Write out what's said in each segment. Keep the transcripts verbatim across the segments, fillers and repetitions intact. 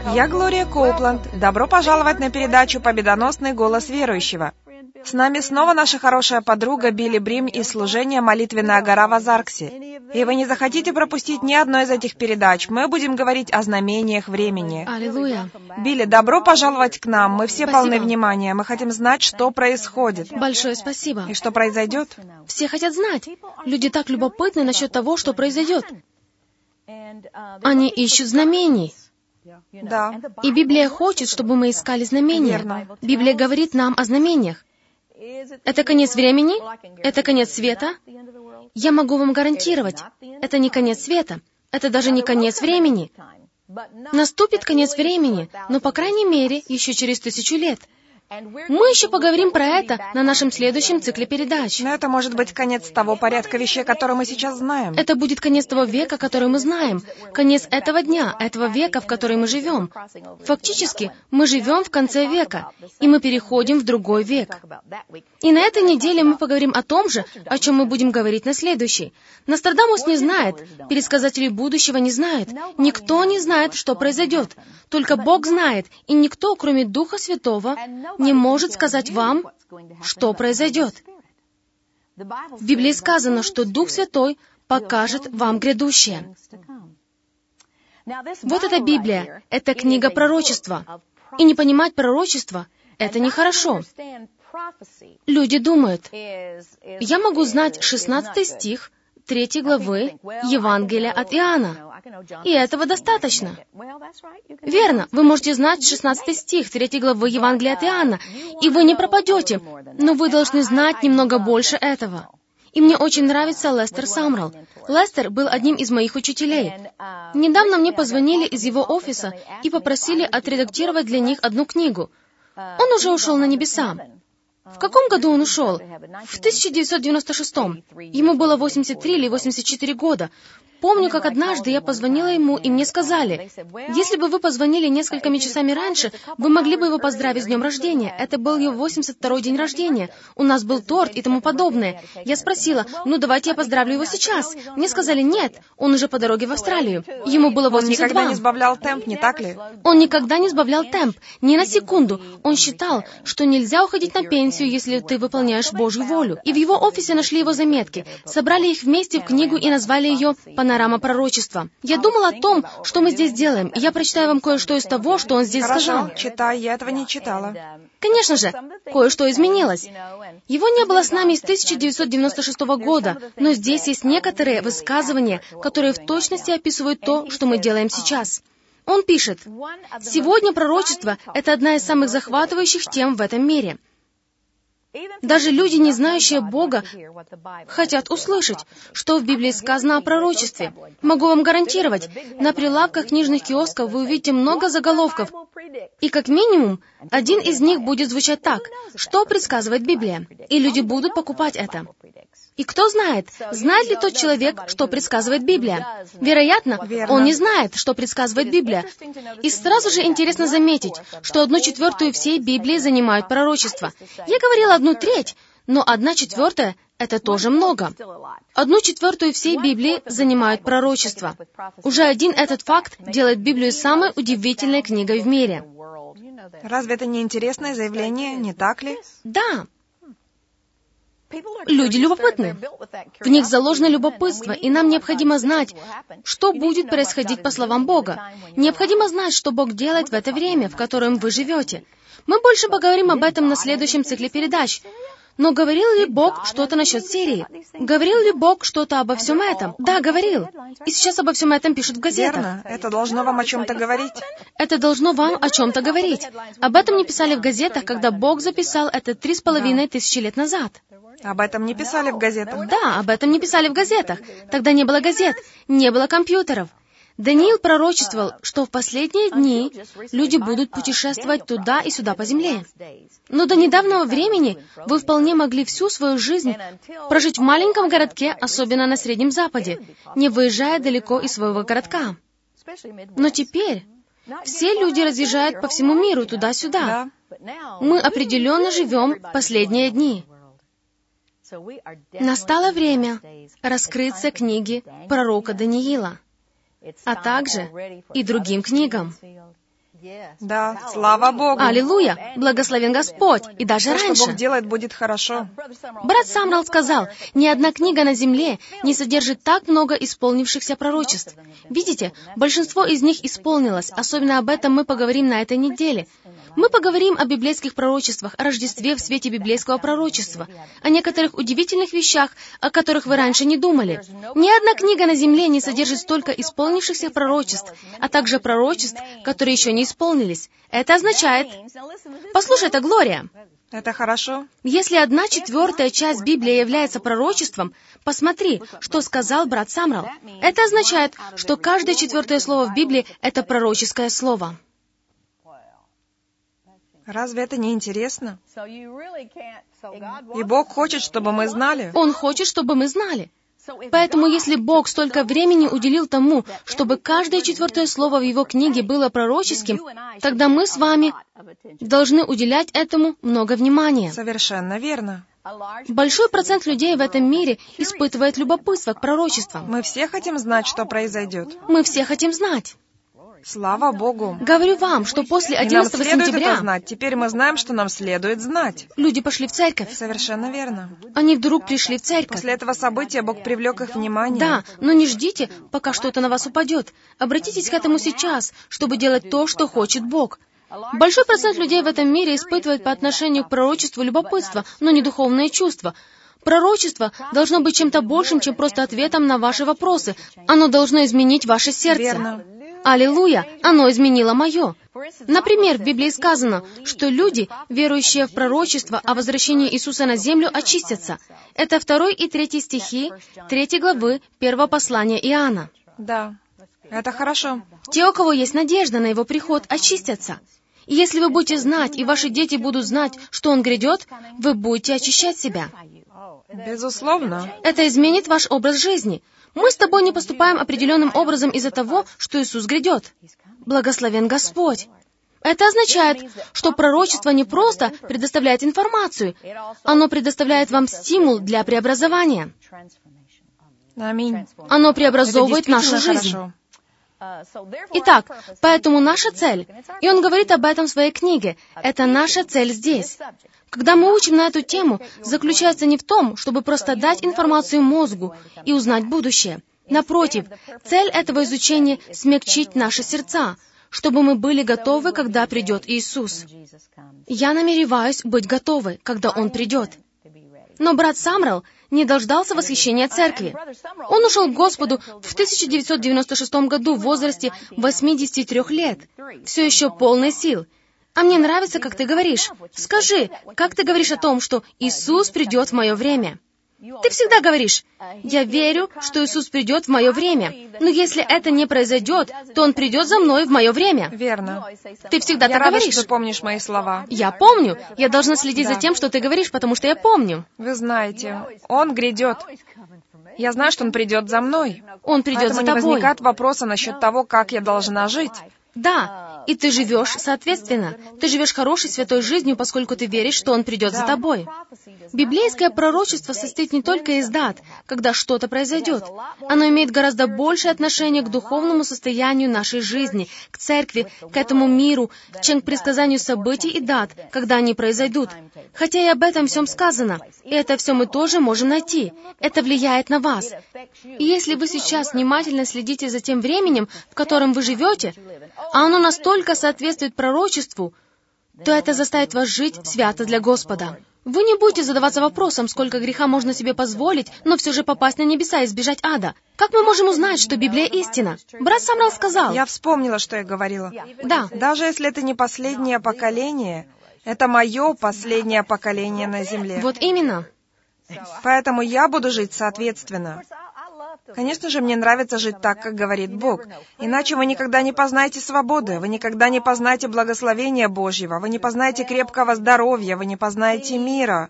Я Глория Коупланд. Добро пожаловать на передачу «Победоносный голос верующего». С нами снова наша хорошая подруга Билли Брим из служения «Молитвенная гора» в Азарксе. И вы не захотите пропустить ни одной из этих передач. Мы будем говорить о знамениях времени. Аллилуйя. Билли, добро пожаловать к нам. Мы все Спасибо. полны внимания. Мы хотим знать, что происходит. Большое спасибо. И что произойдет. Все хотят знать. Люди так любопытны насчет того, что произойдет. Они ищут знамений. Да. И Библия хочет, чтобы мы искали знамения. Верно. Библия говорит нам о знамениях. Это конец времени? Это конец света? Я могу вам гарантировать, это не конец света. Это даже не конец времени. Наступит конец времени, но, по крайней мере, еще через тысячу лет. Мы еще поговорим про это на нашем следующем цикле передач. Но это может быть конец того порядка вещей, который мы сейчас знаем. Это будет конец того века, который мы знаем. Конец этого дня, этого века, в который мы живем. Фактически, мы живем в конце века, и мы переходим в другой век. И на этой неделе мы поговорим о том же, о чем мы будем говорить на следующей. Нострадамус не знает, пересказатели будущего не знают, никто не знает, что произойдет. Только Бог знает, и никто, кроме Духа Святого, не может сказать вам, что произойдет. В Библии сказано, что Дух Святой покажет вам грядущее. Вот эта Библия, это книга пророчества. И не понимать пророчество — это нехорошо. Люди думают, я могу знать шестнадцатый стих третьей главы Евангелия от Иоанна, и этого достаточно. Верно, вы можете знать шестнадцатый стих третьей главы Евангелия от Иоанна, и вы не пропадете, но вы должны знать немного больше этого. И мне очень нравится Лестер Самрелл. Лестер был одним из моих учителей. Недавно мне позвонили из его офиса и попросили отредактировать для них одну книгу. Он уже ушел на небеса. В каком году он ушел? В тысяча девятьсот девяносто шестом. Ему было восемьдесят три или восемьдесят четыре года. Помню, как однажды я позвонила ему, и мне сказали, если бы вы позвонили несколькими часами раньше, вы могли бы его поздравить с днем рождения. Это был его восемьдесят второй день рождения. У нас был торт и тому подобное. Я спросила, ну давайте я поздравлю его сейчас. Мне сказали, нет, он уже по дороге в Австралию. Ему было восемьдесят два. Он никогда не сбавлял темп, не так ли? Он никогда не сбавлял темп, ни на секунду. Он считал, что нельзя уходить на пенсию, если ты выполняешь Божью волю. И в его офисе нашли его заметки, собрали их вместе в книгу и назвали ее «Панорама пророчества». Я думала о том, что мы здесь делаем, и я прочитаю вам кое-что из того, что он здесь Хорошо, сказал. читай, я этого не читала. Конечно же, кое-что изменилось. Его не было с нами с тысяча девятьсот девяносто шестого года, но здесь есть некоторые высказывания, которые в точности описывают то, что мы делаем сейчас. Он пишет, «Сегодня пророчество — это одна из самых захватывающих тем в этом мире. Даже люди, не знающие Бога, хотят услышать, что в Библии сказано о пророчестве. Могу вам гарантировать, на прилавках книжных киосков вы увидите много заголовков, и как минимум один из них будет звучать так, что предсказывает Библия, и люди будут покупать это. И кто знает, знает ли тот человек, что предсказывает Библия? Вероятно, Верно. он не знает, что предсказывает Библия. И сразу же интересно заметить, что одну четвертую всей Библии занимают пророчества. Я говорила одну треть, но одна четвертая — это тоже много. Одну четвертую всей Библии занимают пророчества. Уже один этот факт делает Библию самой удивительной книгой в мире. Разве это не интересное заявление, не так ли? Да. Люди любопытны. В них заложено любопытство, и нам необходимо знать, что будет происходить по словам Бога. Необходимо знать, что Бог делает в это время, в котором вы живете. Мы больше поговорим об этом на следующем цикле передач. Но говорил ли Бог что-то насчет Сирии? Говорил ли Бог что-то обо всем этом? Да, говорил. И сейчас обо всем этом пишут в газетах. Верно, это должно вам о чем-то говорить. Это должно вам о чем-то говорить. Об этом не писали в газетах, когда Бог записал это три с половиной тысячи лет назад. Об этом не писали в газетах. Да, об этом не писали в газетах. Тогда не было газет, не было компьютеров. Даниил пророчествовал, что в последние дни люди будут путешествовать туда и сюда по земле. Но до недавнего времени вы вполне могли всю свою жизнь прожить в маленьком городке, особенно на Среднем Западе, не выезжая далеко из своего городка. Но теперь все люди разъезжают по всему миру туда-сюда. Мы определенно живем в последние дни. Настало время раскрыться книге пророка Даниила, а также и другим книгам. Да, слава Богу. Аллилуйя! Благословен Господь! И даже То, что раньше. Бог делает, будет хорошо. Брат Самрал сказал, ни одна книга на земле не содержит так много исполнившихся пророчеств. Видите, большинство из них исполнилось, особенно об этом мы поговорим на этой неделе. Мы поговорим о библейских пророчествах, о Рождестве в свете библейского пророчества, о некоторых удивительных вещах, о которых вы раньше не думали. Ни одна книга на земле не содержит столько исполнившихся пророчеств, а также пророчеств, которые еще не исполнились. Это означает... Послушай, это Глория. Это хорошо. Если одна четвертая часть Библии является пророчеством, посмотри, что сказал брат Самрал. Это означает, что каждое четвертое слово в Библии — это пророческое слово. Разве это не интересно? И Бог хочет, чтобы мы знали. Он хочет, чтобы мы знали. Поэтому, если Бог столько времени уделил тому, чтобы каждое четвертое слово в Его книге было пророческим, тогда мы с вами должны уделять этому много внимания. Совершенно верно. Большой процент людей в этом мире испытывает любопытство к пророчествам. Мы все хотим знать, что произойдет. Мы все хотим знать. Слава Богу. Говорю вам, что после одиннадцатого И нам следует сентября это знать. Теперь мы знаем, что нам следует знать. люди пошли в церковь. Совершенно верно. Они вдруг пришли в церковь. После этого события Бог привлек их внимание. Да, но не ждите, пока что-то на вас упадет. Обратитесь к этому сейчас, чтобы делать то, что хочет Бог. Большой процент людей в этом мире испытывает по отношению к пророчеству любопытство, но не духовные чувства. Пророчество должно быть чем-то большим, чем просто ответом на ваши вопросы. Оно должно изменить ваше сердце. Верно. Аллилуйя! Оно изменило мое. Например, в Библии сказано, что люди, верующие в пророчество о возвращении Иисуса на землю, очистятся. Это второй и третий стихи третьей главы первого послания Иоанна. Да, это хорошо. Те, у кого есть надежда на Его приход, очистятся. И если вы будете знать, и ваши дети будут знать, что Он грядет, вы будете очищать себя. Безусловно. Это изменит ваш образ жизни. Мы с тобой не поступаем определенным образом из-за того, что Иисус грядет. Благословен Господь. Это означает, что пророчество не просто предоставляет информацию, оно предоставляет вам стимул для преобразования. Аминь. Оно Это преобразовывает нашу действительно жизнь. хорошо. Итак, поэтому наша цель, и он говорит об этом в своей книге, это наша цель здесь. Когда мы учим на эту тему, заключается не в том, чтобы просто дать информацию мозгу и узнать будущее. Напротив, цель этого изучения — смягчить наши сердца, чтобы мы были готовы, когда придет Иисус. Я намереваюсь быть готовой, когда Он придет. Но брат Самрал не дождался восхищения церкви. Он ушел к Господу в тысяча девятьсот девяносто шестом году в возрасте восьмидесяти трёх лет, все еще полный сил. А мне нравится, как ты говоришь. Скажи, как ты говоришь о том, что Иисус придет в мое время? Ты всегда говоришь: «Я верю, что Иисус придет в мое время, но если это не произойдет, то Он придет за мной в мое время». Верно. Ты всегда Я так рада, говоришь. что ты помнишь мои слова. Я помню. Я должна следить Да. за тем, что ты говоришь, потому что я помню. Вы знаете, Он грядет. Я знаю, что Он придет за мной. Он придет Поэтому за не тобой. возникает вопроса насчет того, как я должна жить. Да, и ты живешь соответственно. Ты живешь хорошей святой жизнью, поскольку ты веришь, что Он придет за тобой. Библейское пророчество состоит не только из дат, когда что-то произойдет. Оно имеет гораздо большее отношение к духовному состоянию нашей жизни, к церкви, к этому миру, чем к предсказанию событий и дат, когда они произойдут. Хотя и об этом всем сказано, и это все мы тоже можем найти. Это влияет на вас. И если вы сейчас внимательно следите за тем временем, в котором вы живете, а оно настолько соответствует пророчеству, то это заставит вас жить свято для Господа. Вы не будете задаваться вопросом, сколько греха можно себе позволить, но все же попасть на небеса и избежать ада. Как мы можем узнать, что Библия истина? Брат Самрал сказал. Я вспомнила, что я говорила. Да. Даже если это не последнее поколение, это мое последнее поколение на земле. Вот именно. Поэтому я буду жить соответственно. Конечно же, мне нравится жить так, как говорит Бог. Иначе вы никогда не познаете свободы, вы никогда не познаете благословения Божьего, вы не познаете крепкого здоровья, вы не познаете мира.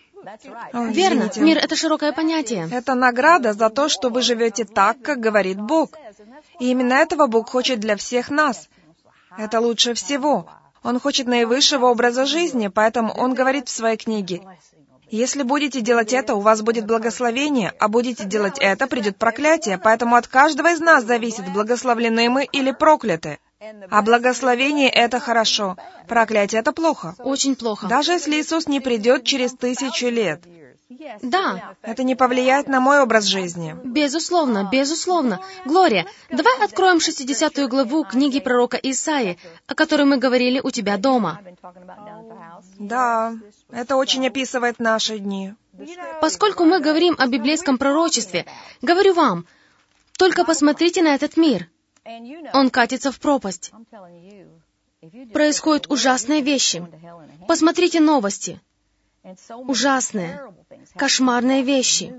О, Верно. извините. Мир — это широкое понятие. Это награда за то, что вы живете так, как говорит Бог. И именно этого Бог хочет для всех нас. Это лучше всего. Он хочет наивысшего образа жизни, поэтому Он говорит в своей книге: «Если будете делать это, у вас будет благословение, а будете делать это, придет проклятие, поэтому от каждого из нас зависит, благословлены мы или прокляты». А благословение — это хорошо, проклятие — это плохо. Очень плохо. Даже если Иисус не придет через тысячу лет. Да. Это не повлияет на мой образ жизни. Безусловно, безусловно. Глория, давай откроем шестидесятую главу книги пророка Исаии, о которой мы говорили у тебя дома. Да, это очень описывает наши дни. Поскольку мы говорим о библейском пророчестве, говорю вам, только посмотрите на этот мир. Он катится в пропасть. Происходят ужасные вещи. Посмотрите новости. Ужасные, кошмарные вещи.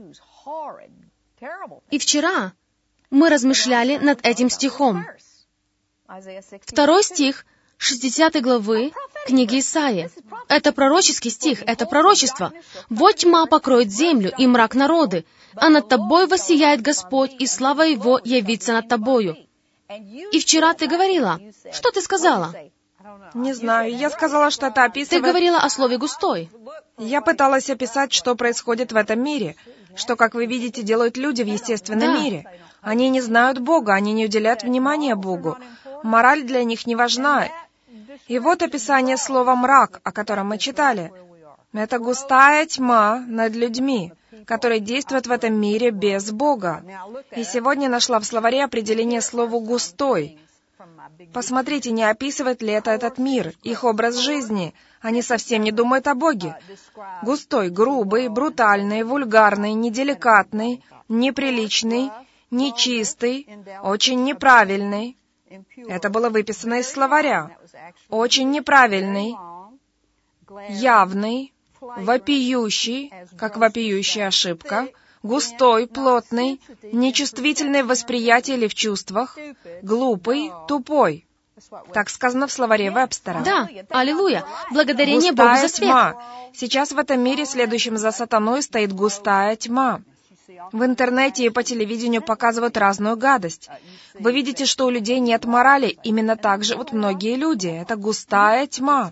И вчера мы размышляли над этим стихом. Второй стих шестидесятой главы книги Исаии. Это пророческий стих, это пророчество. «Вот тьма покроет землю, и мрак народы, а над тобой воссияет Господь, и слава Его явится над тобою». И вчера ты говорила. Что ты сказала? Не знаю, я сказала, что это описывает... Ты говорила о слове «густой». Я пыталась описать, что происходит в этом мире, что, как вы видите, делают люди в естественном Да. мире. Они не знают Бога, они не уделяют внимания Богу. Мораль для них не важна. И вот описание слова «мрак», о котором мы читали. Это густая тьма над людьми, которые действуют в этом мире без Бога. И сегодня нашла в словаре определение слову «густой». Посмотрите, не описывает ли это этот мир, их образ жизни. Они совсем не думают о Боге. Густой, грубый, брутальный, вульгарный, неделикатный, неприличный, нечистый, очень неправильный. Это было выписано из словаря. Очень неправильный, явный, вопиющий, как вопиющая ошибка, густой, плотный, нечувствительный в восприятии или в чувствах, глупый, тупой. Так сказано в словаре Вебстера. Да, аллилуйя. Благодарение Густая Богу за свет. тьма. Сейчас в этом мире, следующем за сатаной, стоит густая тьма. В интернете и по телевидению показывают разную гадость. Вы видите, что у людей нет морали. Именно так живут многие люди. Это густая тьма.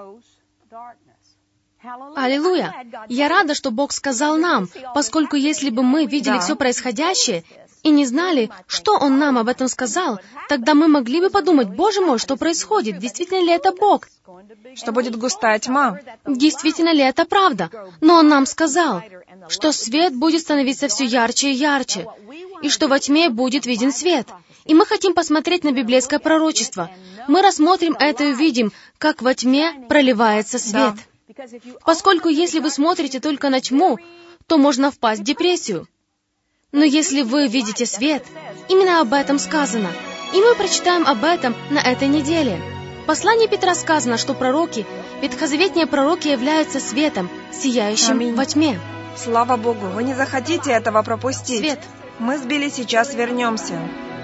Аллилуйя. Я рада, что Бог сказал нам, поскольку если бы мы видели Да. все происходящее и не знали, что Он нам об этом сказал, тогда мы могли бы подумать, Боже мой, что происходит? Действительно ли это Бог? Что будет густая тьма. Действительно ли это правда? Но Он нам сказал, что свет будет становиться все ярче и ярче, и что во тьме будет виден свет. И мы хотим посмотреть на библейское пророчество. Мы рассмотрим это и увидим, как во тьме проливается свет. Поскольку если вы смотрите только на тьму, то можно впасть в депрессию. Но если вы видите свет, именно об этом сказано. И мы прочитаем об этом на этой неделе. В послании Петра сказано, что пророки, ветхозаветные пророки являются светом, сияющим Аминь. во тьме. Слава Богу, вы не захотите этого пропустить. Свет. Мы с Билли сейчас вернемся.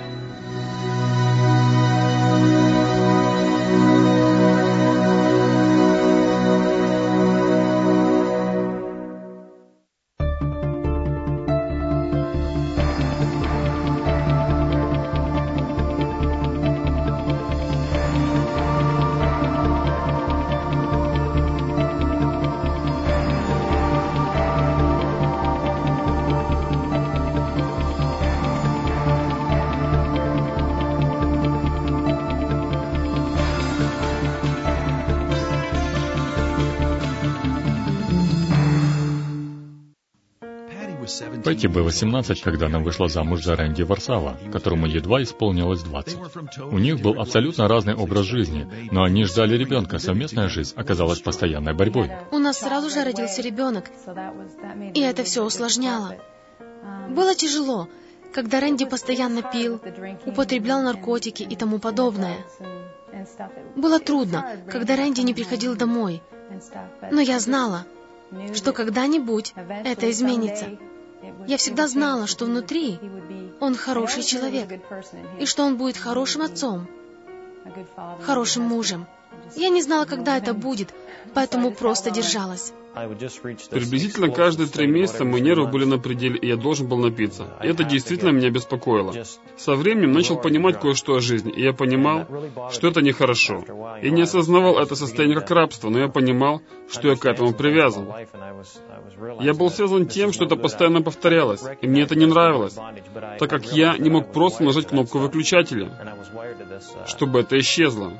Пэтти было семнадцать, когда она вышла замуж за Рэнди Варсава, которому едва исполнилось двадцать. У них был абсолютно разный образ жизни, но они ждали ребенка, совместная жизнь оказалась постоянной борьбой. У нас сразу же родился ребенок, и это все усложняло. Было тяжело, когда Рэнди постоянно пил, употреблял наркотики и тому подобное. Было трудно, когда Рэнди не приходил домой. Но я знала, что когда-нибудь это изменится. Я всегда знала, что внутри он хороший человек, и что он будет хорошим отцом, хорошим мужем. Я не знала, когда это будет, поэтому просто держалась. Приблизительно каждые три месяца мои нервы были на пределе, и я должен был напиться. И это действительно меня беспокоило. Со временем начал понимать кое-что о жизни, и я понимал, что это нехорошо. Я не осознавал это состояние как рабство, но я понимал, что я к этому привязан. Я был связан тем, что это постоянно повторялось, и мне это не нравилось, так как я не мог просто нажать кнопку выключателя, чтобы это исчезло.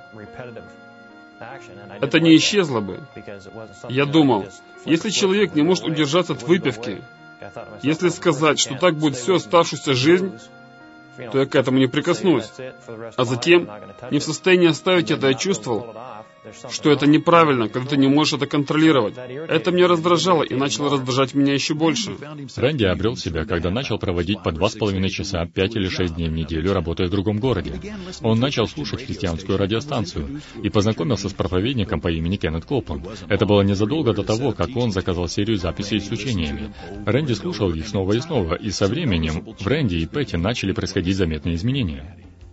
Это не исчезло бы. Я думал, если человек не может удержаться от выпивки, если сказать, что так будет всю оставшуюся жизнь, то я к этому не прикоснусь. А затем, не в состоянии оставить это, я чувствовал, что это неправильно, когда ты не можешь это контролировать. Это меня раздражало и начало раздражать меня еще больше. Рэнди обрел себя, когда начал проводить по два с половиной часа, пять или шесть дней в неделю, работая в другом городе. Он начал слушать христианскую радиостанцию и познакомился с проповедником по имени Кеннет Копланд. Это было незадолго до того, как он заказал серию записей с учениями. Рэнди слушал их снова и снова, и со временем в Рэнди и Пэтти начали происходить заметные изменения.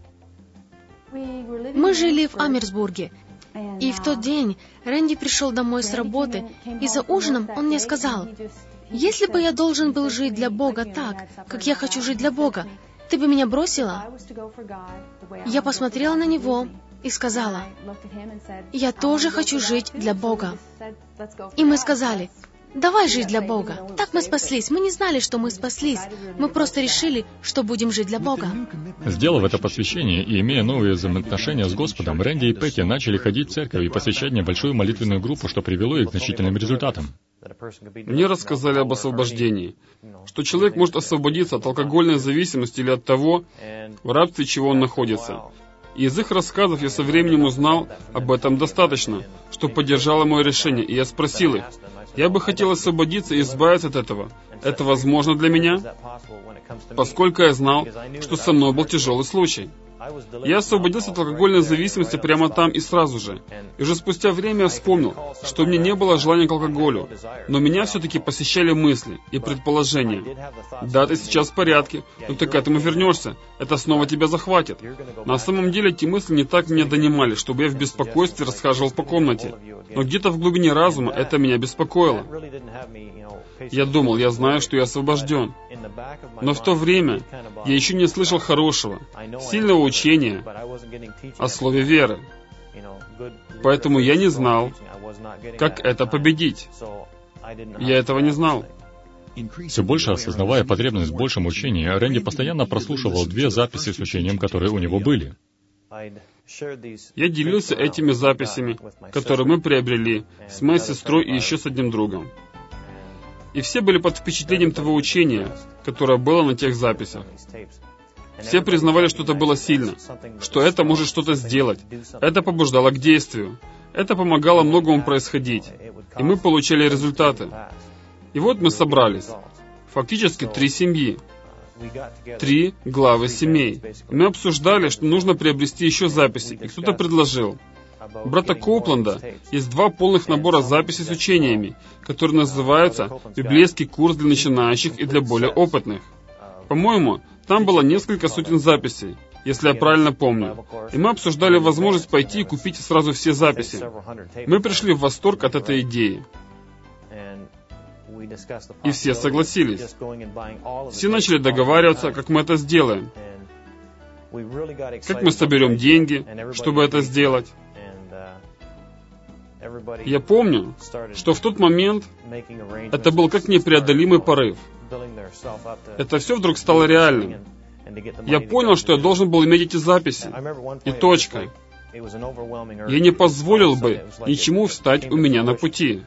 Мы жили в Амерсбурге. И в тот день Рэнди пришел домой с работы, и за ужином он мне сказал: «Если бы я должен был жить для Бога так, как я хочу жить для Бога, ты бы меня бросила?» Я посмотрела на него и сказала: «Я тоже хочу жить для Бога». И мы сказали: «Давай жить для Бога». Так мы спаслись. Мы не знали, что мы спаслись. Мы просто решили, что будем жить для Бога. Сделав это посвящение и имея новые взаимоотношения с Господом, Рэнди и Пэтти начали ходить в церковь и посвящать небольшую молитвенную группу, что привело их к значительным результатам. Мне рассказали об освобождении, что человек может освободиться от алкогольной зависимости или от того, в рабстве чего он находится. И из их рассказов я со временем узнал об этом достаточно, что поддержало мое решение, и я спросил их: «Я бы хотел освободиться и избавиться от этого. Это возможно для меня?» Поскольку я знал, что со мной был тяжелый случай. Я освободился от алкогольной зависимости прямо там и сразу же. И уже спустя время я вспомнил, что у меня не было желания к алкоголю, но меня все-таки посещали мысли и предположения. Да, ты сейчас в порядке, но ты к этому вернешься. Это снова тебя захватит. На самом деле эти мысли не так меня донимали, чтобы я в беспокойстве расхаживал по комнате. Но где-то в глубине разума это меня беспокоило. Я думал, я знаю, что я освобожден. Но в то время я еще не слышал хорошего, сильного учения о слове веры. Поэтому я не знал, как это победить. Я этого не знал. Все больше осознавая потребность в большем учении, Рэнди постоянно прослушивал две записи с учением, которые у него были. Я делился этими записями, которые мы приобрели, с моей сестрой и еще с одним другом. И все были под впечатлением того учения, которое было на тех записях. Все признавали, что это было сильно, что это может что-то сделать. Это побуждало к действию. Это помогало многому происходить. И мы получали результаты. И вот мы собрались. Фактически три семьи. Три главы семей. И мы обсуждали, что нужно приобрести еще записи. И кто-то предложил: у брата Коупленда есть два полных набора записей с учениями, которые называются «Библейский курс для начинающих и для более опытных». По-моему, там было несколько сотен записей, если я правильно помню. И мы обсуждали возможность пойти и купить сразу все записи. Мы пришли в восторг от этой идеи. И все согласились. Все начали договариваться, как мы это сделаем. Как мы соберем деньги, чтобы это сделать. Я помню, что в тот момент это был как непреодолимый порыв. Это все вдруг стало реальным. Я понял, что я должен был иметь эти записи. И точка. Я не позволил бы ничему встать у меня на пути.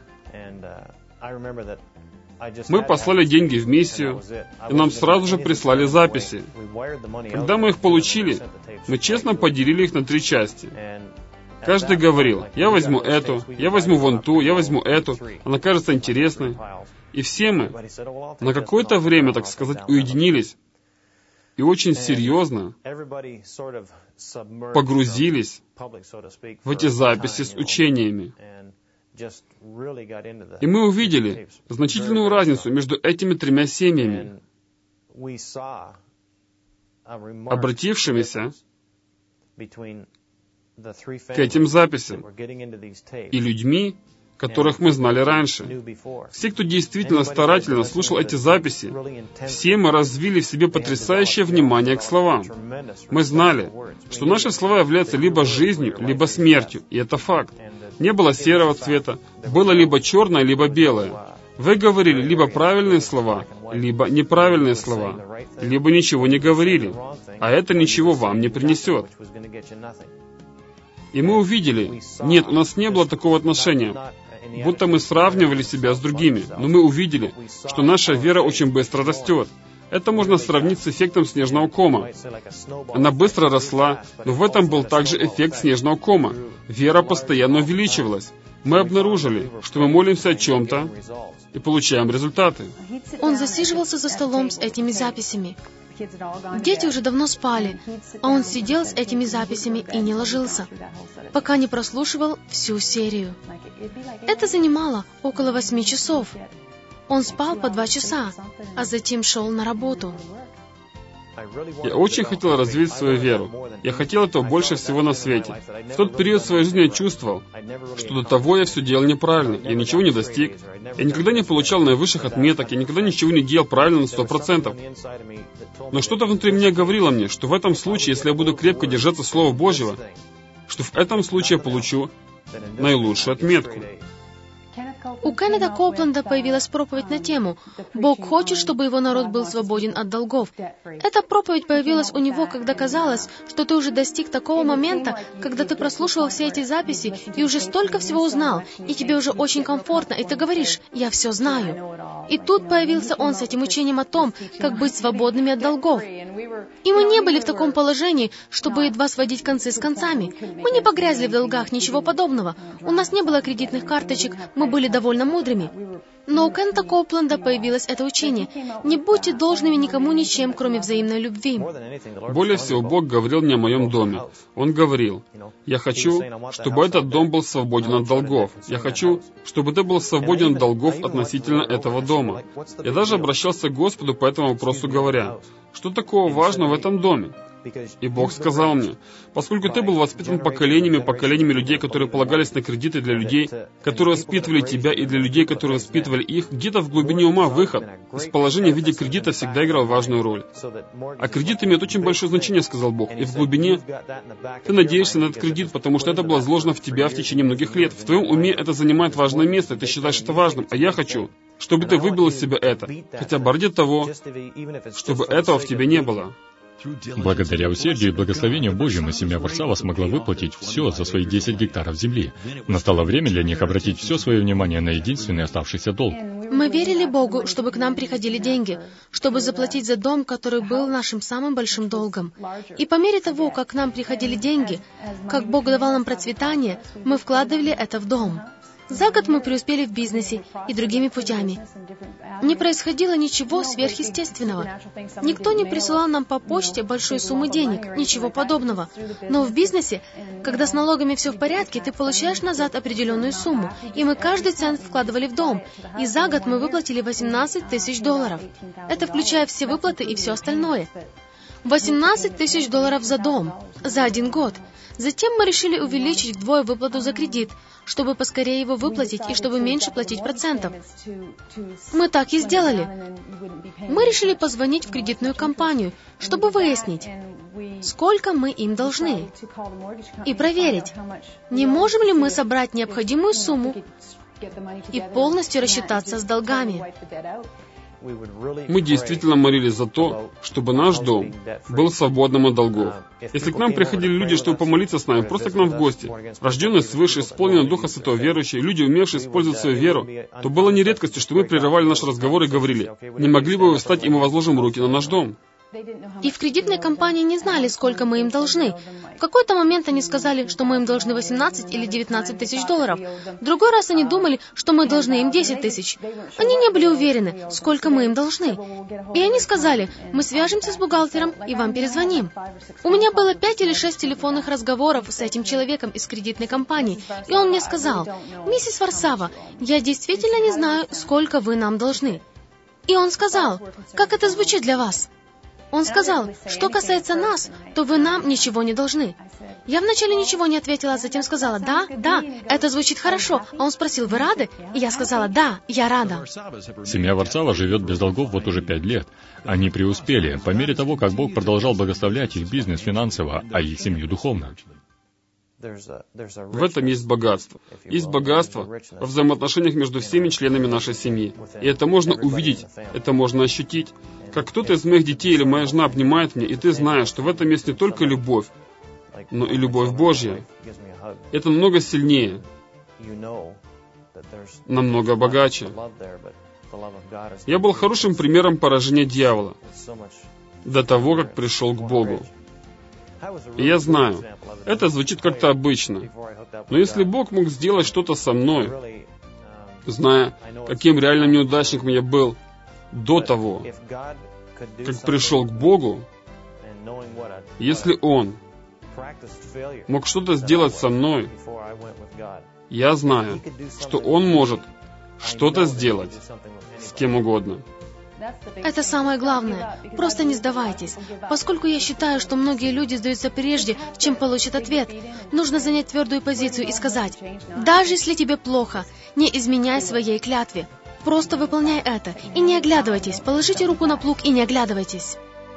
Мы послали деньги в миссию, и нам сразу же прислали записи. Когда мы их получили, мы честно поделили их на три части. Каждый говорил: я возьму эту, я возьму вон ту, я возьму эту, она кажется интересной. И все мы на какое-то время, так сказать, уединились и очень серьезно погрузились в эти записи с учениями. И мы увидели значительную разницу между этими тремя семьями, обратившимися к этим записям и людьми, которых мы знали раньше. Все, кто действительно старательно слушал эти записи, все мы развили в себе потрясающее внимание к словам. Мы знали, что наши слова являются либо жизнью, либо смертью, и это факт. Не было серого цвета, было либо черное, либо белое. Вы говорили либо правильные слова, либо неправильные слова, либо ничего не говорили, а это ничего вам не принесет. И мы увидели, нет, у нас не было такого отношения, будто мы сравнивали себя с другими, но мы увидели, что наша вера очень быстро растет. Это можно сравнить с эффектом снежного кома. Она быстро росла, но в этом был также эффект снежного кома. Вера постоянно увеличивалась. Мы обнаружили, что мы молимся о чем-то и получаем результаты. Он засиживался за столом с этими записями. Дети уже давно спали, а он сидел с этими записями и не ложился, пока не прослушивал всю серию. Это занимало около восьми часов. Он спал по два часа, а затем шел на работу. Я очень хотел развить свою веру. Я хотел этого больше всего на свете. В тот период своей жизни я чувствовал, что до того я все делал неправильно, я ничего не достиг. Я никогда не получал наивысших отметок, я никогда ничего не делал правильно на сто процентов. Но что-то внутри меня говорило мне, что в этом случае, если я буду крепко держаться Слова Божьего, что в этом случае я получу наилучшую отметку. У Кеннета Копленда появилась проповедь на тему «Бог хочет, чтобы его народ был свободен от долгов». Эта проповедь появилась у него, когда казалось, что ты уже достиг такого момента, когда ты прослушивал все эти записи и уже столько всего узнал, и тебе уже очень комфортно, и ты говоришь «Я все знаю». И тут появился он с этим учением о том, как быть свободными от долгов. И мы не были в таком положении, чтобы едва сводить концы с концами. Мы не погрязли в долгах, ничего подобного. У нас не было кредитных карточек, мы были довольно мудрыми. Но у Кеннета Копленда появилось это учение. Не будьте должными никому ничем, кроме взаимной любви. Более всего, Бог говорил мне о моем доме. Он говорил, я хочу, чтобы этот дом был свободен от долгов. Я хочу, чтобы ты был свободен от долгов относительно этого дома. Я даже обращался к Господу по этому вопросу, говоря, что такого важного в этом доме? И Бог сказал мне, поскольку ты был воспитан поколениями, поколениями людей, которые полагались на кредиты для людей, которые воспитывали тебя, и для людей, которые воспитывали их, где-то в глубине ума выход из положения в виде кредита всегда играл важную роль. А кредит имеет очень большое значение, сказал Бог, и в глубине ты надеешься на этот кредит, потому что это было заложено в тебя в течение многих лет. В твоем уме это занимает важное место, и ты считаешь это важным, а я хочу, чтобы ты выбил из себя это, хотя бы ради того, чтобы этого в тебе не было. Благодаря усердию и благословению Божьему семья Варсава смогла выплатить все за свои десять гектаров земли. Настало время для них обратить все свое внимание на единственный оставшийся долг. Мы верили Богу, чтобы к нам приходили деньги, чтобы заплатить за дом, который был нашим самым большим долгом. И по мере того, как к нам приходили деньги, как Бог давал нам процветание, мы вкладывали это в дом. За год мы преуспели в бизнесе и другими путями. Не происходило ничего сверхъестественного. Никто не присылал нам по почте большой суммы денег, ничего подобного. Но в бизнесе, когда с налогами все в порядке, ты получаешь назад определенную сумму, и мы каждый цент вкладывали в дом. И за год мы выплатили восемнадцать тысяч долларов. Это включая все выплаты и все остальное. восемнадцать тысяч долларов за дом, за один год. Затем мы решили увеличить вдвое выплату за кредит, чтобы поскорее его выплатить и чтобы меньше платить процентов. Мы так и сделали. Мы решили позвонить в кредитную компанию, чтобы выяснить, сколько мы им должны, и проверить, не можем ли мы собрать необходимую сумму и полностью рассчитаться с долгами. Мы действительно молились за то, чтобы наш дом был свободным от долгов. Если к нам приходили люди, чтобы помолиться с нами, просто к нам в гости, рожденные свыше, исполненные Духа Святого верующие, люди, умевшие использовать свою веру, то было не редкостью, что мы прерывали наш разговор и говорили, не могли бы вы встать, и мы возложим руки на наш дом. И в кредитной компании не знали, сколько мы им должны. В какой-то момент они сказали, что мы им должны восемнадцать или девятнадцать тысяч долларов. В другой раз они думали, что мы должны им десять тысяч. Они не были уверены, сколько мы им должны. И они сказали, мы свяжемся с бухгалтером и вам перезвоним. У меня было пять или шесть телефонных разговоров с этим человеком из кредитной компании, и он мне сказал, «Миссис Варсава, я действительно не знаю, сколько вы нам должны». И он сказал, «Как это звучит для вас?» Он сказал, что касается нас, то вы нам ничего не должны. Я вначале ничего не ответила, а затем сказала, да, да, это звучит хорошо. А он спросил, вы рады? И я сказала, да, я рада. Семья Варцава живет без долгов вот уже пять лет. Они преуспели по мере того, как Бог продолжал благословлять их бизнес финансово, а их семью духовно. В этом есть богатство. Есть богатство во взаимоотношениях между всеми членами нашей семьи. И это можно увидеть, это можно ощутить. Как кто-то из моих детей или моя жена обнимает меня, и ты знаешь, что в этом есть не только любовь, но и любовь Божья. Это намного сильнее, намного богаче. Я был хорошим примером поражения дьявола до того, как пришел к Богу. И я знаю, это звучит как-то обычно, но если Бог мог сделать что-то со мной, зная, каким реальным неудачником я был до того, как пришел к Богу, если Он мог что-то сделать со мной, я знаю, что Он может что-то сделать с кем угодно. Это самое главное. Просто не сдавайтесь. Поскольку я считаю, что многие люди сдаются прежде, чем получат ответ, нужно занять твердую позицию и сказать, даже если тебе плохо, не изменяй своей клятве. Просто выполняй это и не оглядывайтесь. Положите руку на плуг и не оглядывайтесь.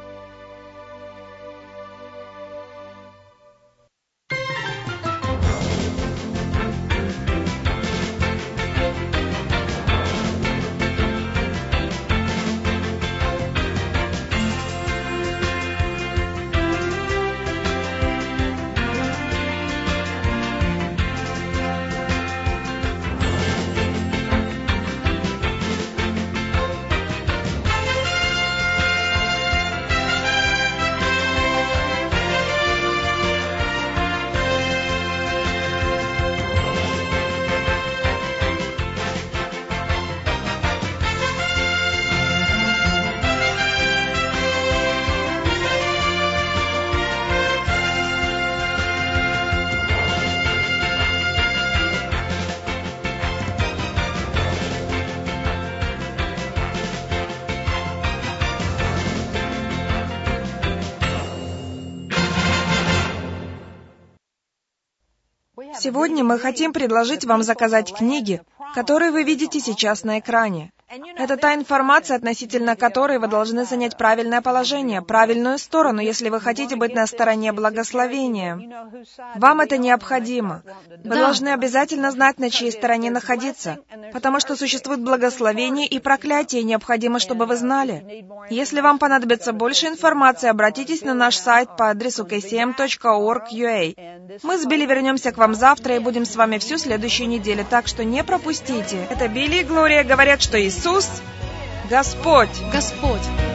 Сегодня мы хотим предложить вам заказать книги, которые вы видите сейчас на экране. Это та информация, относительно которой вы должны занять правильное положение, правильную сторону, если вы хотите быть на стороне благословения. Вам это необходимо. Вы Да. должны обязательно знать, на чьей стороне находиться, потому что существует благословение и проклятие, и необходимо, чтобы вы знали. Если вам понадобится больше информации, обратитесь на наш сайт по адресу кей си эм точка орг точка ю а. Мы с Билли вернемся к вам завтра и будем с вами всю следующую неделю, так что не пропустите. Это Билли и Глория говорят, что Иисус — Господь. Господь.